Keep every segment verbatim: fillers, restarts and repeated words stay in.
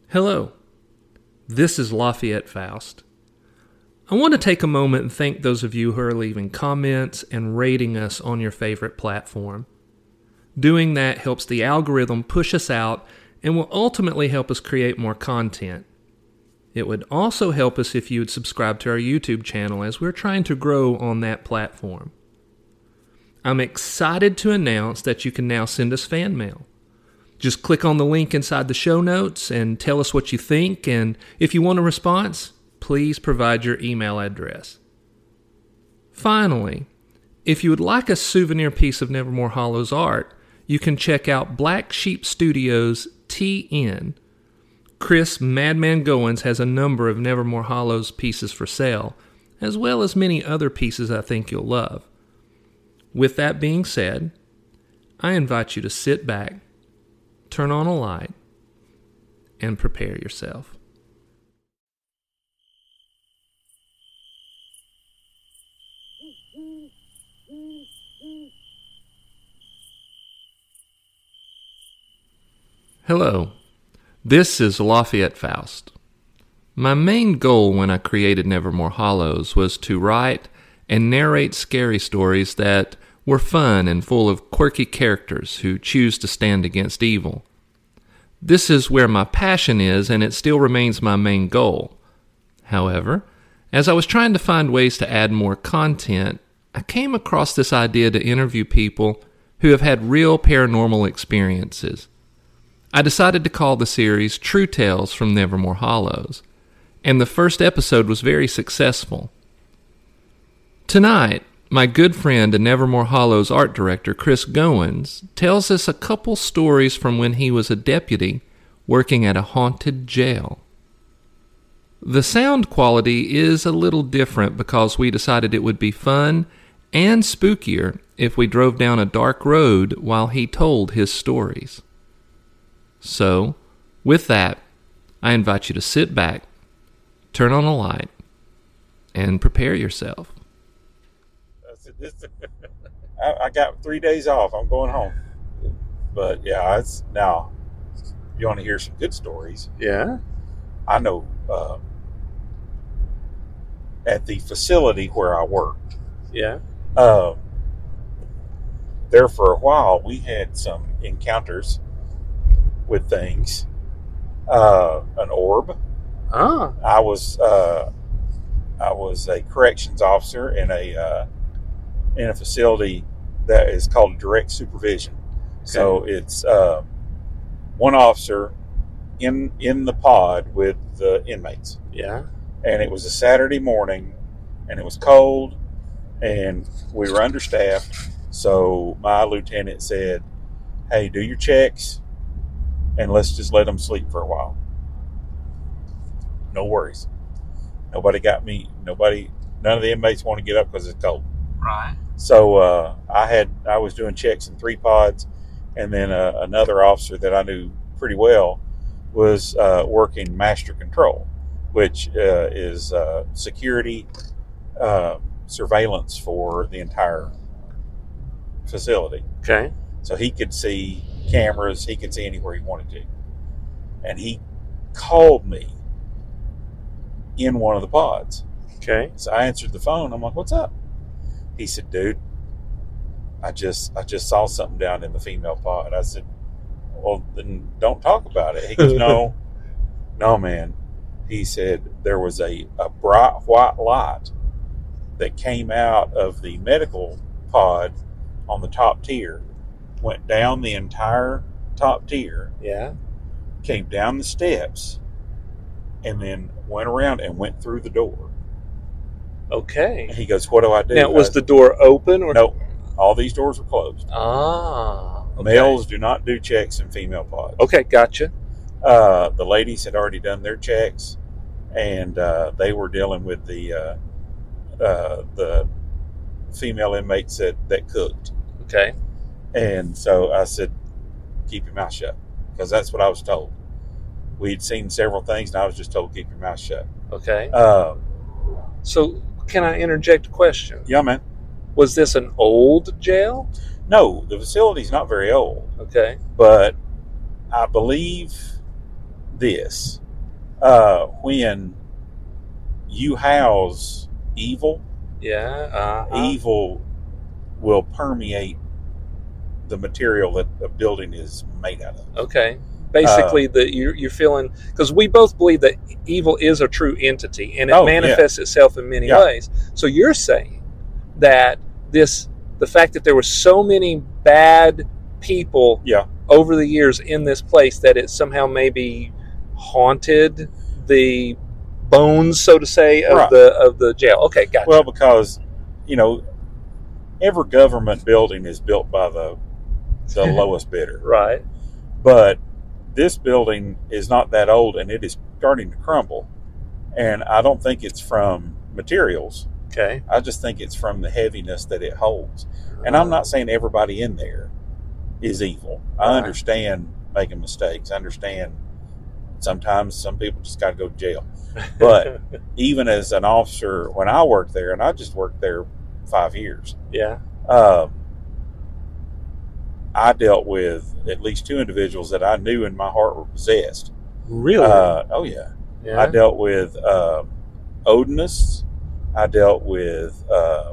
Hello, this is Lafayette Faust. I want to take a moment and thank those of you who are leaving comments and rating us on your favorite platform. Doing that helps the algorithm push us out and will ultimately help us create more content. It would also help us if you would subscribe to our YouTube channel as we're trying to grow on that platform. I'm excited to announce that you can now send us fan mail. Just click on the link inside the show notes and tell us what you think, and if you want a response, please provide your email address. Finally, if you would like a souvenir piece of Nevermore Hollows art, you can check out Black Sheep Studios T N. Chris Madman Goins has a number of Nevermore Hollows pieces for sale, as well as many other pieces I think you'll love. With that being said, I invite you to sit back, turn on a light, and prepare yourself. Hello, this is Lafayette Faust. My main goal when I created Nevermore Hollows was to write and narrate scary stories that were fun and full of quirky characters who choose to stand against evil. This is where my passion is, and it still remains my main goal. However, as I was trying to find ways to add more content, I came across this idea to interview people who have had real paranormal experiences. I decided to call the series True Tales from Nevermore Hollows, and the first episode was very successful. Tonight, my good friend and Nevermore Hollows art director Chris Goins tells us a couple stories from when he was a deputy working at a haunted jail. The sound quality is a little different because we decided it would be fun and spookier if we drove down a dark road while he told his stories. So, with that, I invite you to sit back, turn on a light, and prepare yourself. I, I got three days off. I'm going home. But yeah, it's now. You want to hear some good stories? Yeah. I know. Uh, at the facility where I worked. Yeah. Uh, there for a while, we had some encounters with things. Uh, an orb. Ah. I was. Uh, I was a corrections officer in a. Uh, in a facility that is called direct supervision. Okay. So it's uh, one officer in in the pod with the inmates. Yeah. And it was a Saturday morning, and it was cold, and we were understaffed. So my lieutenant said, "Hey, do your checks, and let's just let them sleep for a while. No worries. Nobody got me. Nobody. None of the inmates want to get up because it's cold." Right. So uh, I had I was doing checks in three pods, and then uh, another officer that I knew pretty well was uh, working master control, which uh, is uh, security uh, surveillance for the entire facility. Okay. So he could see cameras, he could see anywhere he wanted to, and he called me in one of the pods. Okay. So I answered the phone. I'm like, "What's up?" He said, "Dude, I just I just saw something down in the female pod." I said, "Well, then don't talk about it." He goes, "No, no, man." He said there was a, a bright white light that came out of the medical pod on the top tier, went down the entire top tier, yeah, came down the steps, and then went around and went through the door. Okay. And he goes, "What do I do?" Now, was I, the door open or no? All these doors were closed. Ah. Okay. Males do not do checks in female pods. Okay, gotcha. Uh, the ladies had already done their checks, and uh, they were dealing with the uh, uh, the female inmates that, that cooked. Okay. And so I said, "Keep your mouth shut," because that's what I was told. We'd seen several things, and I was just told, "Keep your mouth shut." Okay. Uh, so, can I interject a question? Yeah, man. Was this an old jail? No, the facility's not very old. Okay. But I believe this. Uh, when you house evil, Yeah. Uh-huh. evil will permeate the material that a building is made out of. Okay. Basically, Uh, the you're, you're feeling, because we both believe that evil is a true entity and it Oh, manifests itself in many Yeah. ways. So you're saying that this, the fact that there were so many bad people Yeah. over the years in this place, that it somehow maybe haunted the bones, so to say, of Right. the of the jail. Okay, gotcha. Well, because, you know, every government building is built by the the lowest bidder. Right. But this building is not that old, and it is starting to crumble. And I don't think it's from materials. Okay. I just think it's from the heaviness that it holds. And I'm not saying everybody in there is evil. I Right. understand making mistakes. I understand sometimes some people just got to go to jail. But even as an officer, when I worked there, and I just worked there five years, yeah. um, I dealt with at least two individuals that I knew in my heart were possessed. Really? Uh, oh, yeah. yeah. I dealt with uh, Odinists. I dealt with uh,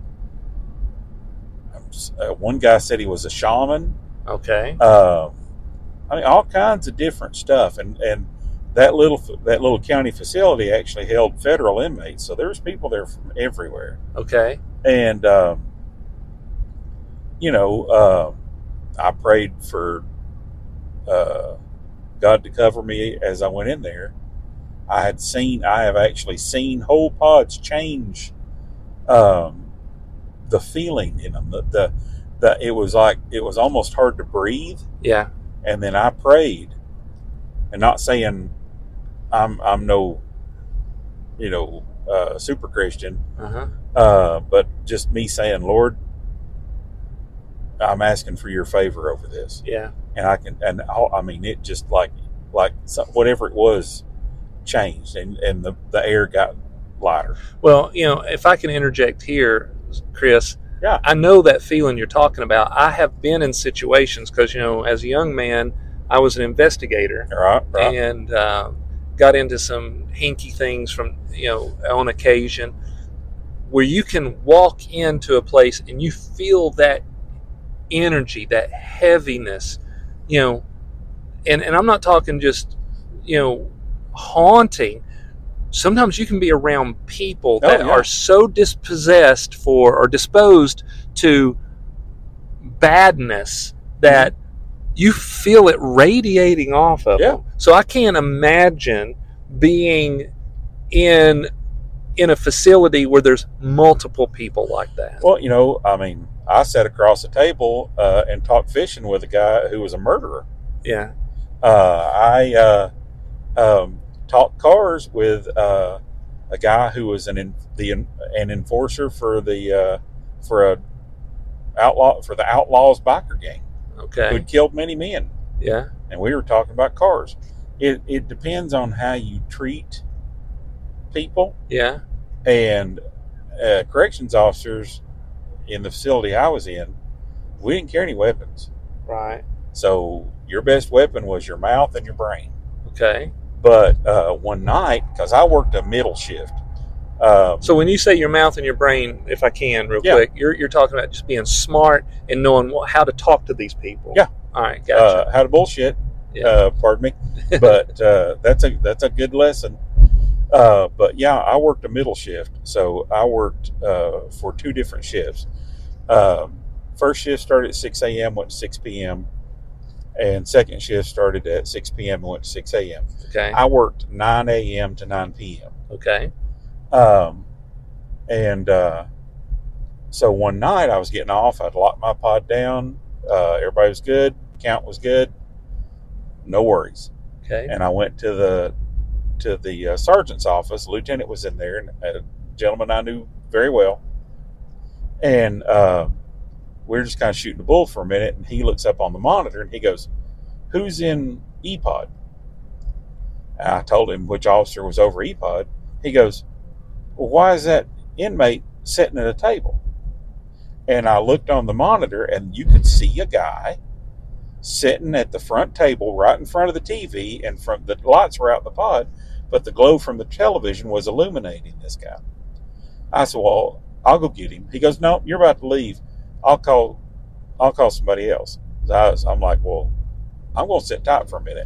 uh, one guy said he was a shaman. Okay. Uh, I mean, all kinds of different stuff, and and that little that little county facility actually held federal inmates, so there's people there from everywhere. Okay. And um, you know, uh, I prayed for uh, God to cover me as I went in there. I had seen, I have actually seen whole pods change um, the feeling in them. The, the, the, it was like, it was almost hard to breathe. Yeah. And then I prayed, and not saying I'm, I'm no, you know, uh, super Christian, Uh-huh. uh, but just me saying, Lord, I'm asking for your favor over this. Yeah. And I can, and I, I mean, it just like, like some, whatever it was changed, and, and the, the air got lighter. Well, you know, if I can interject here, Chris, Yeah. I know that feeling you're talking about. I have been in situations, because, you know, as a young man, I was an investigator. Right, right. And uh, got into some hinky things from, you know, on occasion, where you can walk into a place and you feel that energy, that heaviness, you know, and, and I'm not talking just, you know, haunting. Sometimes you can be around people Oh, that yeah. are so dispossessed for, or disposed to badness, that you feel it radiating off of Yeah. them. So I can't imagine being in in a facility where there's multiple people like that. Well, you know, I mean, I sat across the table uh, and talked fishing with a guy who was a murderer. Yeah. Uh, I uh, um, talked cars with uh, a guy who was an in, the an enforcer for the uh, for a outlaw for the Outlaws biker gang, Okay. who'd killed many men. Yeah. And we were talking about cars. It it depends on how you treat people. Yeah. And uh, corrections officers in the facility I was in, we didn't carry any weapons. Right. So your best weapon was your mouth and your brain. Okay. But uh, one night, because I worked a middle shift. Um, So when you say your mouth and your brain, if I can, real Yeah. quick, you're you're talking about just being smart and knowing what, how to talk to these people. Yeah. All right. Gotcha. uh, how to bullshit, Yeah. uh, pardon me. But uh, that's a that's a good lesson. Uh, but yeah, I worked a middle shift, so I worked uh, for two different shifts. Um, first shift started at six a.m., went to six p.m., and second shift started at six p.m. and went to six a.m. okay. I worked nine a.m. to nine p.m. Okay. Um, and uh, so one night I was getting off. I'd locked my pod down. Uh, everybody was good. Count was good. No worries. Okay. And I went to the to the uh, sergeant's office. Lieutenant was in there, and a gentleman I knew very well. And uh, we were just kind of shooting the bull for a minute, and he looks up on the monitor, and he goes, "Who's in E pod?" And I told him which officer was over E pod. He goes, "Well, why is that inmate sitting at a table?" And I looked on the monitor, and you could see a guy sitting at the front table right in front of the T V, and from the lights were out in the pod, but the glow from the television was illuminating this guy. I said, well, I'll go get him. He goes, no, you're about to leave. I'll call I'll call somebody else. I was, I'm like, well, I'm going to sit tight for a minute.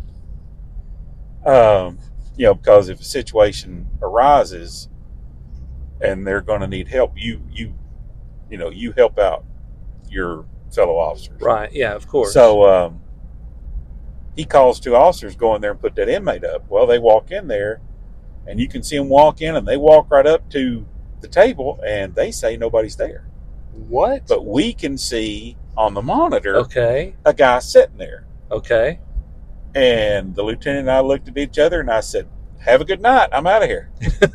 Um, you know, because if a situation arises and they're going to need help, you, you, you know, you help out your fellow officers. Right. Yeah, of course. So, um, he calls two officers, go in there and put that inmate up. Well, they walk in there and you can see them walk in, and they walk right up to the table and they say nobody's there. What? But we can see on the monitor Okay. a guy sitting there. Okay. And the lieutenant and I looked at each other and I said, have a good night. I'm out of here.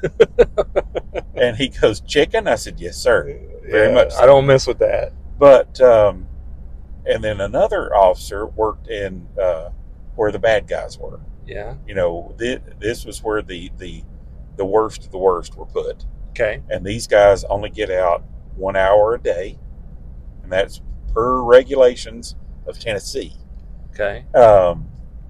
And he goes, chicken? I said, yes, sir. Very Yeah, much so. I don't mess with that. But, um, and then another officer worked in uh, where the bad guys were. Yeah. You know, this, this was where the, the, the worst of the worst were put. Okay. And these guys only get out one hour a day. And that's per regulations of Tennessee. Okay. Um,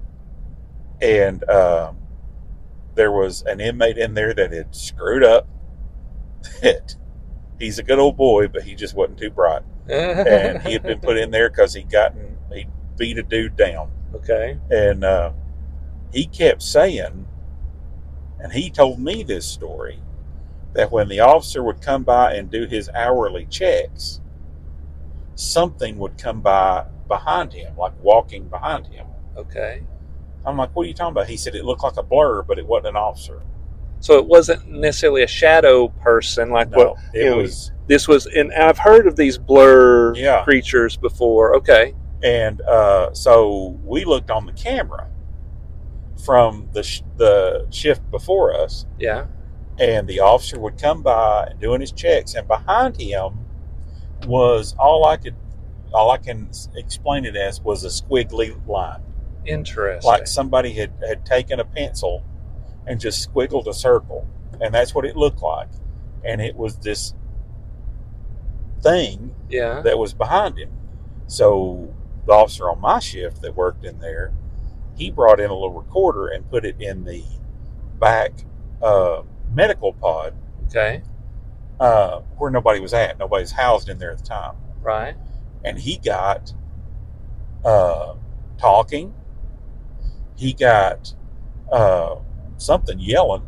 and um, there was an inmate in there that had screwed up. That he's a good old boy, but he just wasn't too bright. And he had been put in there because he'd gotten, he beat a dude down. Okay. And uh, he kept saying, and he told me this story, that when the officer would come by and do his hourly checks, something would come by behind him, like walking behind him. Okay. I'm like, what are you talking about? He said it looked like a blur, but it wasn't an officer. So it wasn't necessarily a shadow person, like No, what it you know, was. This was, and I've heard of these blur Yeah. creatures before. Okay. And uh, so we looked on the camera from the sh- the shift before us, Yeah. and the officer would come by and doing his checks, and behind him was all I could, all I can explain it as was a squiggly line, Interesting. like somebody had, had taken a pencil and just squiggled a circle, and that's what it looked like. And it was this thing Yeah. that was behind him. So the officer on my shift that worked in there, he brought in a little recorder and put it in the back uh, medical pod Okay. uh, where nobody was at. Nobody was housed in there at the time. Right. And he got uh, talking. He got uh, something yelling.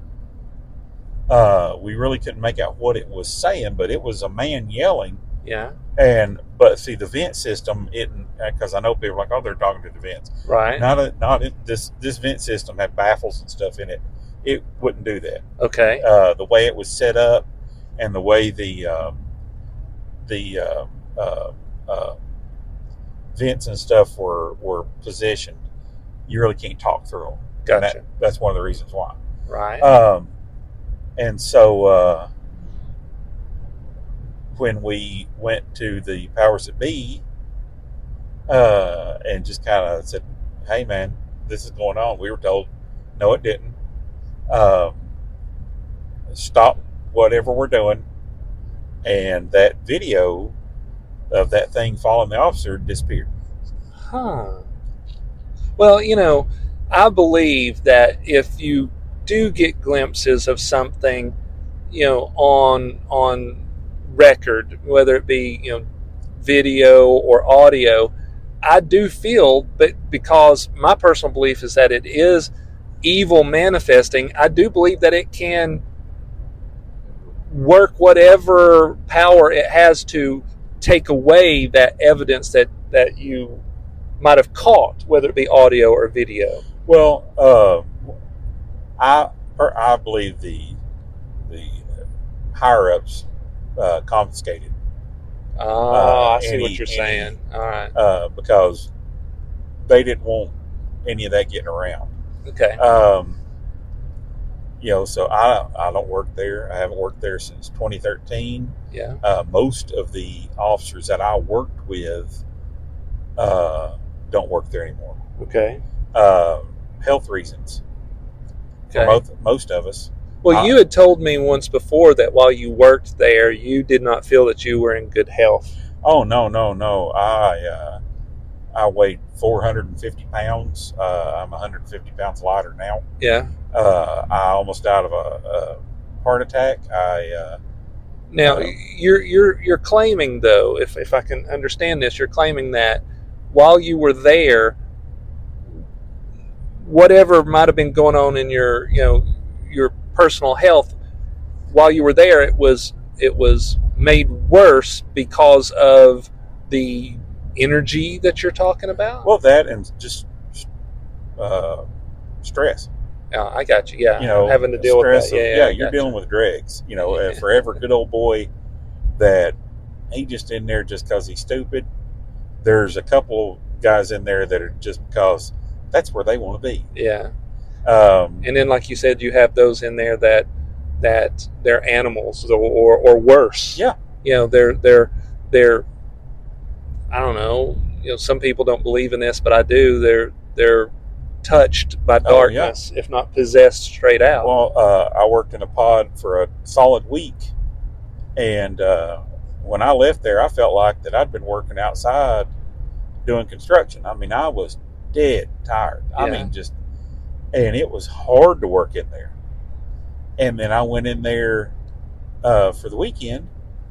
Uh, we really couldn't make out what it was saying, but it was a man yelling. Yeah. And but see, the vent system, it because I know people are like, oh, they're talking to the vents. Right. Not a, not a, this this vent system had baffles and stuff in it. It wouldn't do that. Okay. Uh, the way it was set up, and the way the um, the uh, uh, uh, vents and stuff were were positioned, you really can't talk through them. And Gotcha. that, that's one of the reasons why. Right. Um, and so uh, when we went to the powers that be, uh, and just kind of said, "Hey, man, this is going on," we were told, "No, it didn't. Um, stop whatever we're doing." And that video of that thing following the officer disappeared. Huh. Well, you know, I believe that if you do get glimpses of something, you know, on on record, whether it be, you know, video or audio, I do feel, but because my personal belief is that it is evil manifesting, I do believe that it can work whatever power it has to take away that evidence that, that you might have caught, whether it be audio or video. Well, uh, I or I believe the the higher ups uh, confiscated Oh, Uh, I see any- what you're any- saying. All right. uh, because they didn't want any of that getting around. Okay. Um, you know, so I I don't work there. I haven't worked there since twenty thirteen. Yeah. Uh, most of the officers that I worked with uh, don't work there anymore. Okay. Uh, health reasons. For Okay. most, most of us. Well, Uh, you had told me once before that while you worked there, you did not feel that you were in good health. Oh no, no, no! I uh, I weighed four hundred fifty pounds. Uh, I'm one hundred fifty pounds lighter now. Yeah. Uh, I almost died of a, a heart attack. I uh, Now uh, you're you're you're claiming though, if if I can understand this, you're claiming that while you were there, whatever might have been going on in your you know your personal health, while you were there, it was it was made worse because of the energy that you're talking about. well, that and just uh, stress. Oh, I got you. Yeah, You know, having to deal with stress that. of- Yeah, yeah, yeah, I you're got dealing you. with dregs. You know, Yeah. a forever good old boy that he just in there just because he's stupid. There's a couple guys in there that are just because that's where they want to be. Yeah. Um, And then, like you said, you have those in there that that they're animals or or, or worse. Yeah. You know, they're they're they're. I don't know. You know, some people don't believe in this, but I do. They're they're touched by Oh, yeah. darkness, if not possessed straight out. well, uh, I worked in a pod for a solid week, and uh, when I left there, I felt like that I'd been working outside doing construction. I mean, I was dead tired. I Yeah. mean, just, and it was hard to work in there. And then I went in there uh, for the weekend,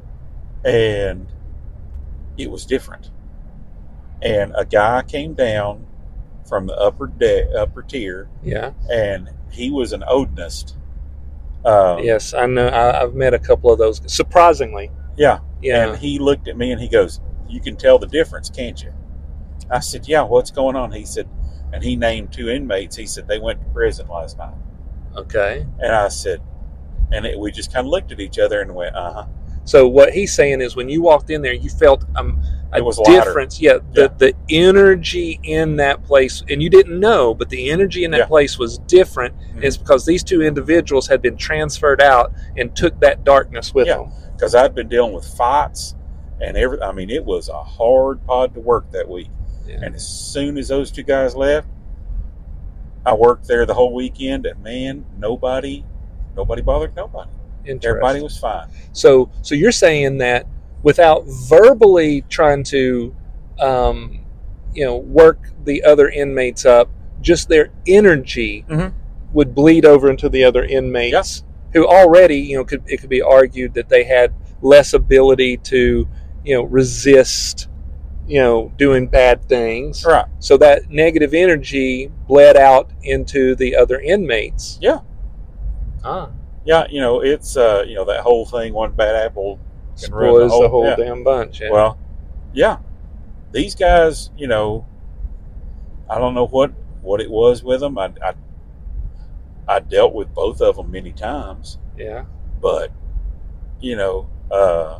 and it was different. And a guy came down from the upper deck, upper tier, Yeah. and he was an Odinist. Um, Yes, I know. I, I've met a couple of those. Surprisingly. Yeah. Yeah. And he looked at me and he goes, "You can tell the difference, can't you?" I said, "Yeah, what's going on?" He said, and he named two inmates. He said, "They went to prison last night." Okay. And I said, and it, we just kind of looked at each other and went, uh huh. So what he's saying is, when you walked in there, you felt um, a It was lighter. difference. Yeah, the Yeah. the energy in that place, and you didn't know, but the energy in that Yeah. place was different. Mhm. Is because these two individuals had been transferred out and took that darkness with Yeah. them. Because I'd been dealing with fights and every. I mean, it was a hard pod to work that week. Yeah. And as soon as those two guys left, I worked there the whole weekend, and man, nobody, nobody bothered nobody. Interesting. Everybody was fine. So, so you're saying that without verbally trying to, um, you know, work the other inmates up, just their energy Mhm. would bleed over into the other inmates who already, you know, could it could be argued that they had less ability to, you know, resist, you know, doing bad things. Right. So that negative energy bled out into the other inmates. Yeah. Ah, Yeah, you know, it's, uh, you know, that whole thing, one bad apple can ruin spoils the whole yeah. damn bunch. Yeah. Well, yeah. These guys, you know, I don't know what, what it was with them. I, I, I dealt with both of them many times, yeah. but, you know, uh,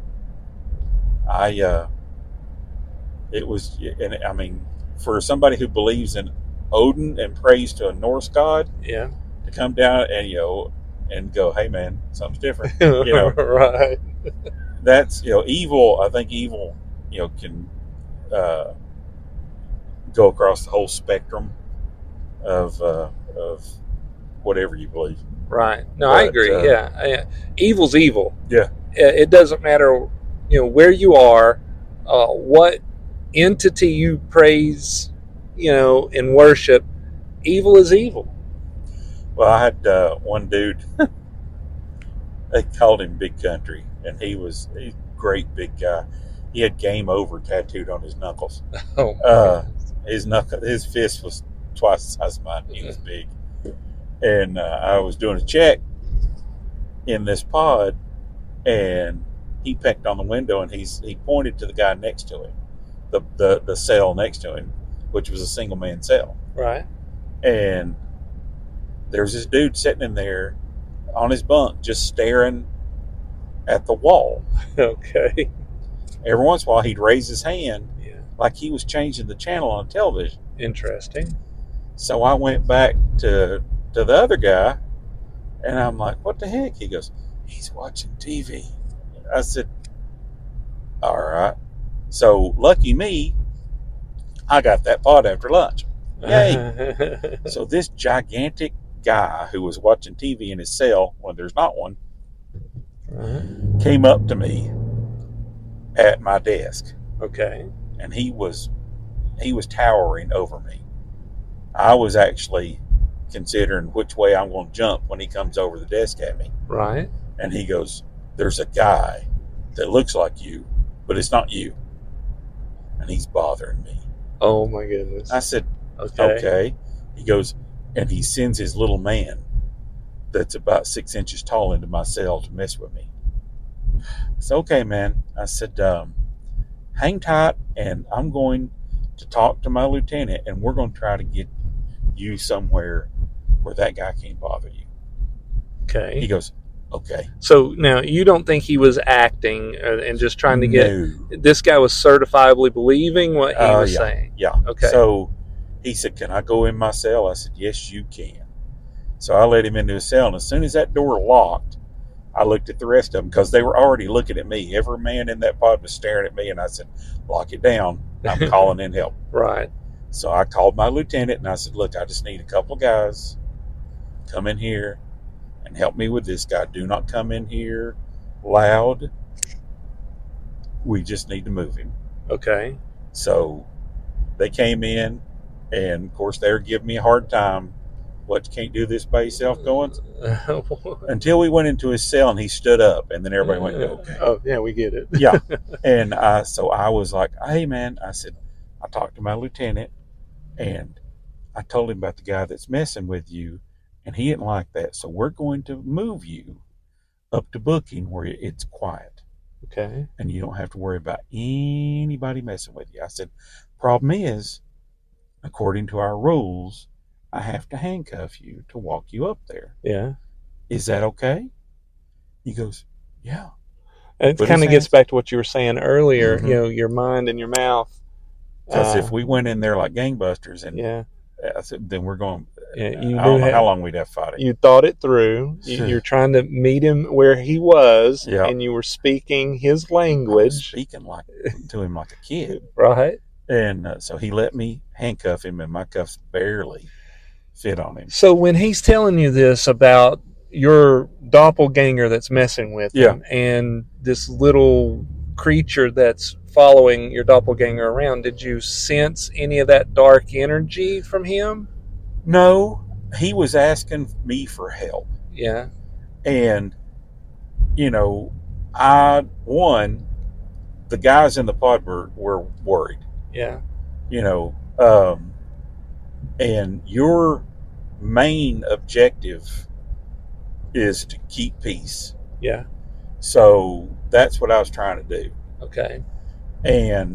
I, uh, it was, and I mean, for somebody who believes in Odin and prays to a Norse god Yeah. to come down and, you know, and go, "Hey man, something's different." You know, right. that's, you know, evil. I think evil, you know, can uh, go across the whole spectrum of uh, of whatever you believe. Right. No, I But, agree. uh, yeah. I- Evil's evil. Yeah. It it doesn't matter, you know, where you are, uh, what entity you praise, you know, and worship. Evil is evil. Well, I had uh, one dude. They called him Big Country, and he was a great big guy. He had "Game Over" tattooed on his knuckles. Oh, my Uh, goodness. His knuckle, his fist was twice the size of mine. He was big, and uh, I was doing a check in this pod, and he pecked on the window, and he's he pointed to the guy next to him, the the the cell next to him, which was a single man cell, Right. and there's this dude sitting in there on his bunk, just staring at the wall. Okay. Every once in a while, he'd raise his hand Yeah. like he was changing the channel on television. Interesting. So I went back to to the other guy, and I'm like, "What the heck?" He goes, "He's watching T V." I said, "All right." So lucky me, I got that pod after lunch. Yay! So this gigantic guy who was watching T V in his cell when there's not one Right. came up to me at my desk, Okay. and he was he was towering over me. I was actually considering which way I'm going to jump when he comes over the desk at me. Right. And he goes, there's a guy that looks like you, but it's not you. And he's bothering me. Oh, my goodness. I said, okay. okay. He goes, and he sends his little man that's about six inches tall into my cell to mess with me. I said, okay, man. I said, um, hang tight, and I'm going to talk to my lieutenant, and we're going to try to get you somewhere where that guy can't bother you. Okay. He goes, okay. So now you don't think he was acting and just trying to get No. This guy was certifiably believing what he Uh, was yeah, saying? Yeah. Okay. So he said, can I go in my cell? I said, yes, you can. So I let him into his cell, and as soon as that door locked, I looked at the rest of them because they were already looking at me. Every man in that pod was staring at me, and I said, lock it down. I'm calling in help. Right. So I called my lieutenant, and I said, look, I just need a couple of guys. Come in here and help me with this guy. Do not come in here loud. We just need to move him. Okay. So they came in, and of course they were giving me a hard time. What, you can't do this by yourself going? Until we went into his cell and he stood up, and then everybody went, okay. Oh, yeah, we get it. Yeah. And I, so I was like, hey, man, I said, I talked to my lieutenant, and I told him about the guy that's messing with you, and he didn't like that. So we're going to move you up to booking where it's quiet. Okay. And you don't have to worry about anybody messing with you. I said, problem is, according to our rules, I have to handcuff you to walk you up there. Yeah. Is that okay? He goes, yeah. And it kind of gets back to what you were saying earlier, mm-hmm. you know, your mind and your mouth. Because uh, if we went in there like gangbusters, and yeah. I said, then we're going, yeah, you I don't know have, how long we'd have to fight it. You thought it through. You, you're trying to meet him where he was, yeah. and you were speaking his language. Speaking like to him like a kid. Right. And uh, so he let me handcuff him, and my cuffs barely fit on him. So when he's telling you this about your doppelganger that's messing with yeah. him and this little creature that's following your doppelganger around, did you sense any of that dark energy from him? No, he was asking me for help. Yeah. And, you know, I, one, the guys in the pod were, were worried. Yeah. You know, um, and your main objective is to keep peace. Yeah. So that's what I was trying to do. Okay. And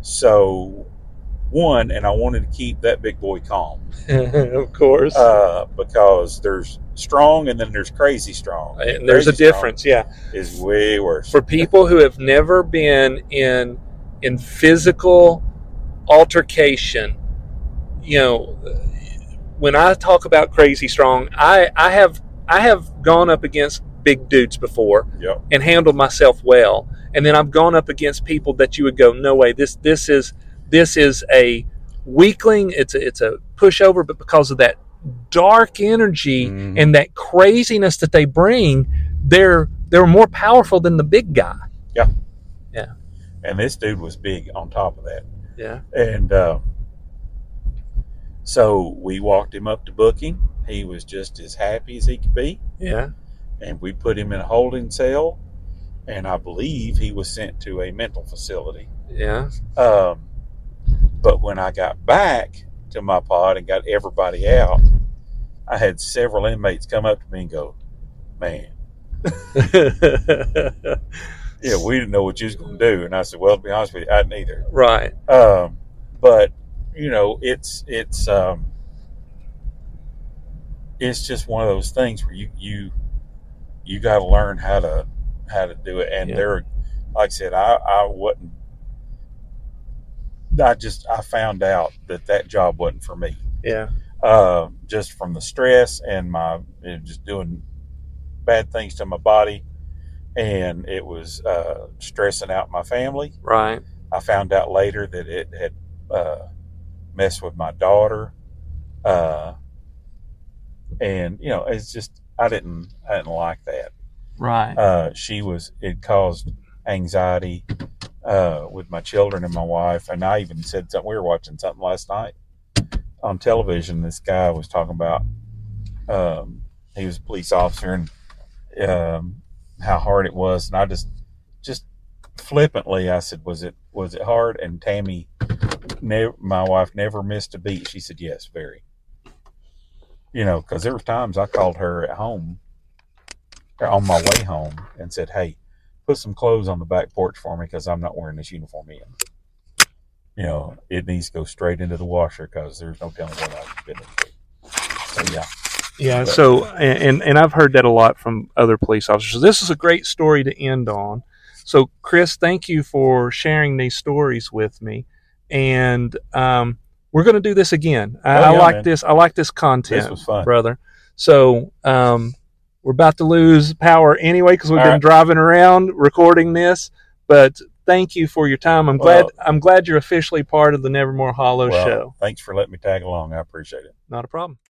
so, one, and I wanted to keep that big boy calm. Of course. Uh, because there's strong and then there's crazy strong. And, and there's a difference, yeah. Is way worse. For people who have never been in in physical altercation, you know, when I talk about crazy strong, I, I have I have gone up against big dudes before yep. and handled myself well. And then I've gone up against people that you would go, no way, this this is this is a weakling, it's a, it's a pushover, but because of that dark energy mm. and that craziness that they bring, they're they're more powerful than the big guy. Yeah. Yeah. And this dude was big on top of that. Yeah. And uh, so we walked him up to booking. He was just as happy as he could be. Yeah. And we put him in a holding cell, and I believe he was sent to a mental facility. Yeah. Um, but when I got back to my pod and got everybody out, I had several inmates come up to me and go, man, yeah, we didn't know what you was going to do. And I said, well, to be honest with you, I didn't either. Right. Um, but, you know, it's, it's, um, it's just one of those things where you, you, you got to learn how to, how to do it. And yeah. there, like I said, I, I wasn't, I just, I found out that that job wasn't for me. Yeah. Uh, just from the stress and my, and just doing bad things to my body. And it was uh, stressing out my family. Right. I found out later that it had uh, messed with my daughter. Uh, and, you know, it's just, I didn't, I didn't like that. Right. Uh, she was, it caused anxiety. uh, with my children and my wife. And I even said something. We were watching something last night on television. This guy was talking about um, he was a police officer and um, how hard it was. And I just just flippantly I said, "Was it was it hard?" And Tammy, never, my wife, never missed a beat. She said, "Yes, very." You know, because there were times I called her at home, or on my way home, and said, "Hey, put some clothes on the back porch for me because I'm not wearing this uniform in. You know, it needs to go straight into the washer because there's no telling what I've been into." So yeah, Yeah. but, So and and I've heard that a lot from other police officers. So this is a great story to end on. So Chris, thank you for sharing these stories with me, and um, we're going to do this again. I, Oh, I yeah, like man. this. I like this content. This was fun. brother. So um, we're about to lose power anyway because we've All been right. driving around recording this. But thank you for your time. I'm Well- glad. I'm glad you're officially part of the Nevermore Hollow Well, show. thanks for letting me tag along. I appreciate it. Not a problem.